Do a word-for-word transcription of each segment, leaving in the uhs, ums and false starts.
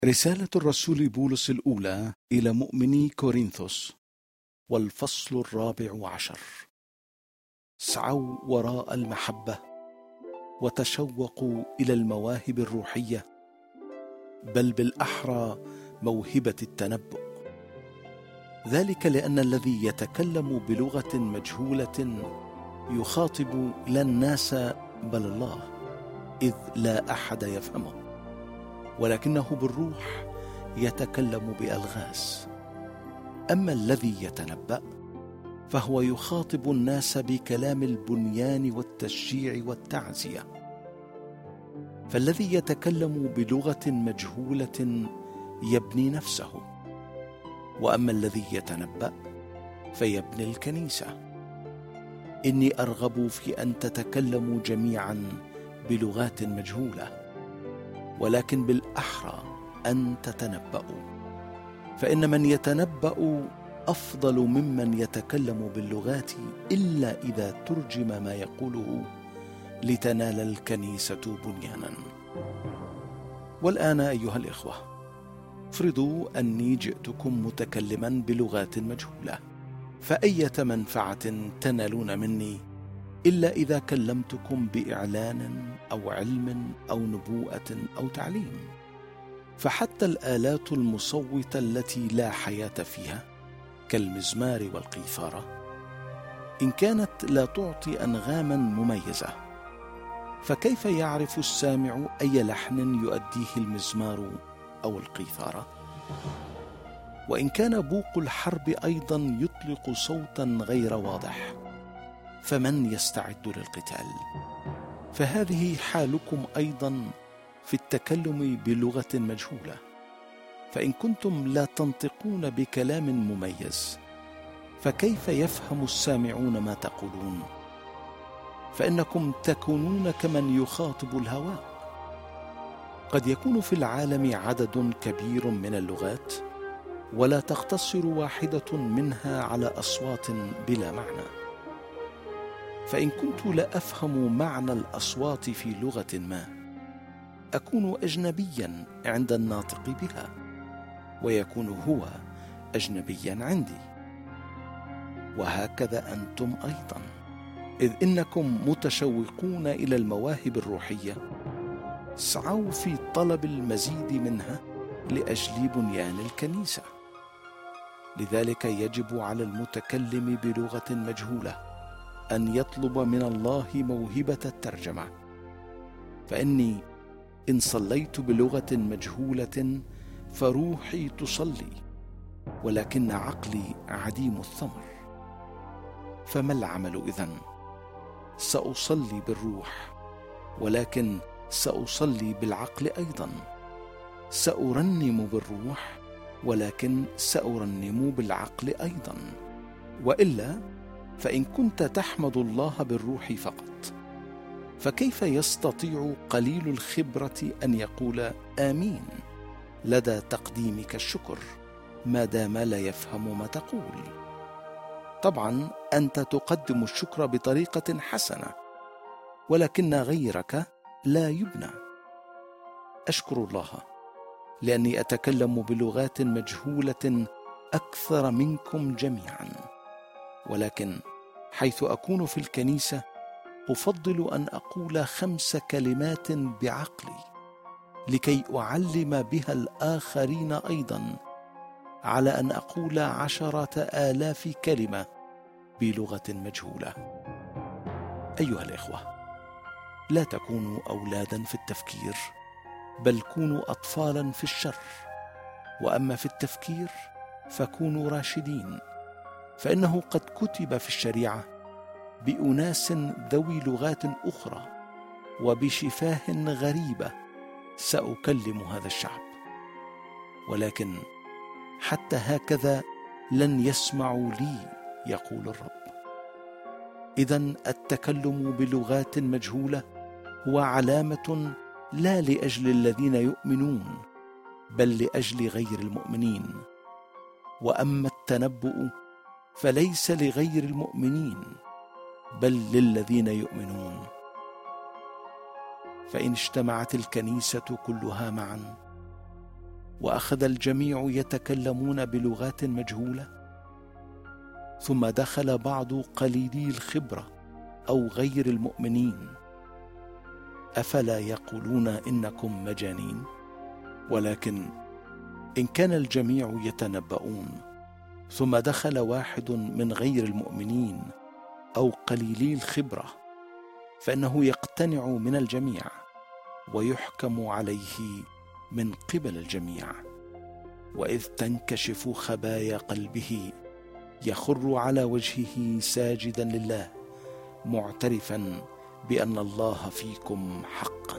رسالة الرسول بولس الأولى إلى مؤمني كورنثوس، والفصل الرابع عشر. اسعوا وراء المحبة وتشوقوا إلى المواهب الروحية، بل بالأحرى موهبة التنبؤ، ذلك لأن الذي يتكلم بلغة مجهولة يخاطب لا الناس بل الله، إذ لا أحد يفهمه، ولكنه بالروح يتكلم بألغاز. أما الذي يتنبأ فهو يخاطب الناس بكلام البنيان والتشجيع والتعزية. فالذي يتكلم بلغة مجهولة يبني نفسه، وأما الذي يتنبأ فيبني الكنيسة. إني أرغب في أن تتكلموا جميعا بلغات مجهولة، ولكن بالأحرى أن تتنبأوا، فإن من يتنبأ أفضل ممن يتكلم باللغات، إلا إذا ترجم ما يقوله لتنال الكنيسة بنيانا. والآن أيها الإخوة، افرضوا أني جئتكم متكلما بلغات مجهولة، فأية منفعة تنالون مني إلا إذا كلمتكم بإعلان أو علم أو نبوءة أو تعليم؟ فحتى الآلات المصوتة التي لا حياة فيها كالمزمار والقيثارة، إن كانت لا تعطي أنغاما مميزة، فكيف يعرف السامع أي لحن يؤديه المزمار أو القيثارة؟ وإن كان بوق الحرب أيضا يطلق صوتا غير واضح، فمن يستعد للقتال؟ فهذه حالكم أيضا في التكلم بلغة مجهولة. فإن كنتم لا تنطقون بكلام مميز، فكيف يفهم السامعون ما تقولون؟ فإنكم تكونون كمن يخاطب الهواء. قد يكون في العالم عدد كبير من اللغات، ولا تقتصر واحدة منها على أصوات بلا معنى. فإن كنت لا أفهم معنى الأصوات في لغة ما، أكون أجنبيا عند الناطق بها، ويكون هو أجنبيا عندي. وهكذا أنتم أيضا، إذ إنكم متشوقون إلى المواهب الروحية، اسعوا في طلب المزيد منها لأجل بنيان الكنيسة. لذلك يجب على المتكلم بلغة مجهولة أن يطلب من الله موهبة الترجمة. فإني إن صليت بلغة مجهولة فروحي تصلي، ولكن عقلي عديم الثمر. فما العمل إذن؟ سأصلي بالروح، ولكن سأصلي بالعقل أيضا. سأرنم بالروح، ولكن سأرنم بالعقل أيضا. وإلا فإن كنت تحمد الله بالروح فقط، فكيف يستطيع قليل الخبرة أن يقول آمين لدى تقديمك الشكر ما دام لا يفهم ما تقول؟ طبعا أنت تقدم الشكر بطريقة حسنة، ولكن غيرك لا يبنى. أشكر الله لأني أتكلم بلغات مجهولة أكثر منكم جميعا، ولكن حيث أكون في الكنيسة أفضل أن أقول خمس كلمات بعقلي، لكي أعلم بها الآخرين أيضا، على أن أقول عشرة آلاف كلمة بلغة مجهولة. أيها الإخوة، لا تكونوا أولادا في التفكير، بل كونوا أطفالا في الشر. وأما في التفكير فكونوا راشدين، فإنه قد كتب في الشريعة بأناس ذوي لغات أخرى وبشفاه غريبة سأكلم هذا الشعب. ولكن حتى هكذا لن يسمعوا لي، يقول الرب. إذن التكلم بلغات مجهولة هو علامة لا لأجل الذين يؤمنون، بل لأجل غير المؤمنين. وأما التنبؤ فليس لغير المؤمنين، بل للذين يؤمنون. فإن اجتمعت الكنيسة كلها معا وأخذ الجميع يتكلمون بلغات مجهولة، ثم دخل بعض قليلي الخبرة أو غير المؤمنين، أفلا يقولون إنكم مجانين؟ ولكن إن كان الجميع يتنبؤون ثم دخل واحد من غير المؤمنين أو قليلي الخبرة، فإنه يقتنع من الجميع ويحكم عليه من قبل الجميع، وإذ تنكشف خبايا قلبه يخر على وجهه ساجدا لله معترفا بأن الله فيكم حقا.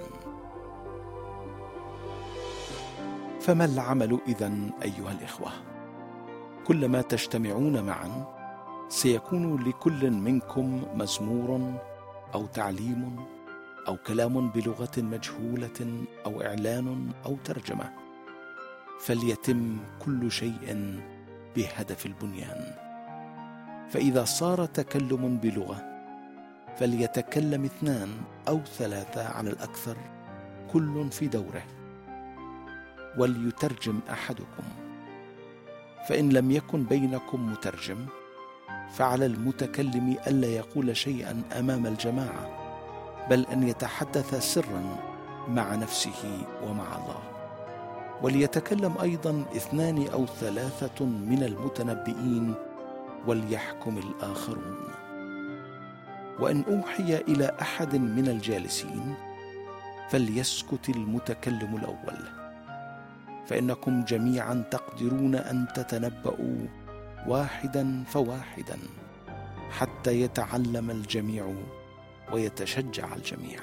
فما العمل إذن أيها الإخوة؟ كلما تجتمعون معا سيكون لكل منكم مزمور أو تعليم أو كلام بلغة مجهولة أو إعلان أو ترجمة، فليتم كل شيء بهدف البنيان. فإذا صار تكلم بلغة فليتكلم اثنان أو ثلاثة على الأكثر، كل في دوره، وليترجم أحدكم. فإن لم يكن بينكم مترجم فعلى المتكلم ألا يقول شيئا أمام الجماعة، بل أن يتحدث سرا مع نفسه ومع الله. وليتكلم أيضا اثنان أو ثلاثة من المتنبئين وليحكم الآخرون. وإن أوحي إلى أحد من الجالسين فليسكت المتكلم الأول، فإنكم جميعا تقدرون أن تتنبؤوا واحدا فواحدا حتى يتعلم الجميع ويتشجع الجميع.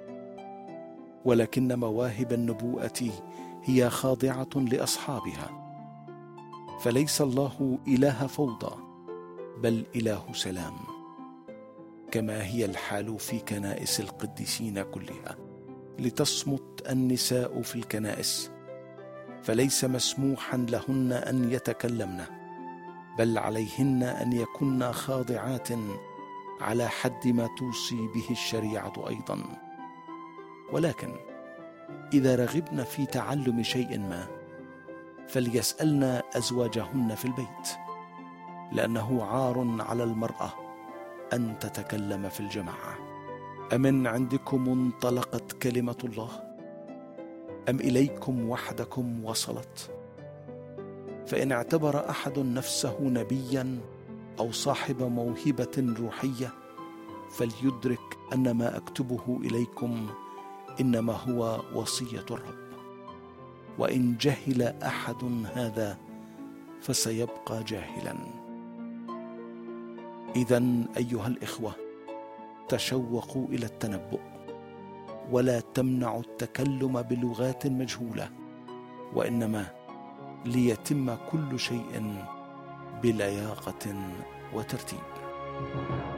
ولكن مواهب النبوءة هي خاضعة لأصحابها، فليس الله إله فوضى بل إله سلام، كما هي الحال في كنائس القديسين كلها. لتصمت النساء في الكنائس، فليس مسموحا لهن أن يتكلمن، بل عليهن أن يكن خاضعات على حد ما توصي به الشريعة أيضا. ولكن إذا رغبن في تعلم شيء ما فليسألن أزواجهن في البيت، لأنه عار على المرأة أن تتكلم في الجماعة. أمن عندكم انطلقت كلمة الله؟ أم إليكم وحدكم وصلت؟ فإن اعتبر أحد نفسه نبيا أو صاحب موهبة روحية فليدرك أن ما أكتبه إليكم إنما هو وصية الرب. وإن جهل أحد هذا فسيبقى جاهلا. إذن أيها الإخوة، تشوقوا إلى التنبؤ، ولا تمنعوا التكلم بلغات مجهولة، وإنما ليتم كل شيء بلياقة وترتيب.